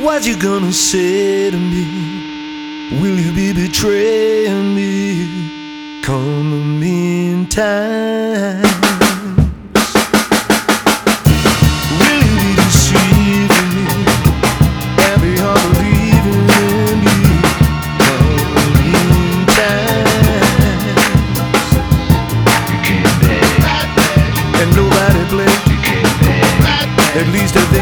What you gonna say to me? Will you be betraying me come the meantime? Will you be deceiving me and be unbelieving in me come the meantime? You can't beg, and nobody blame. You can't beg, at least if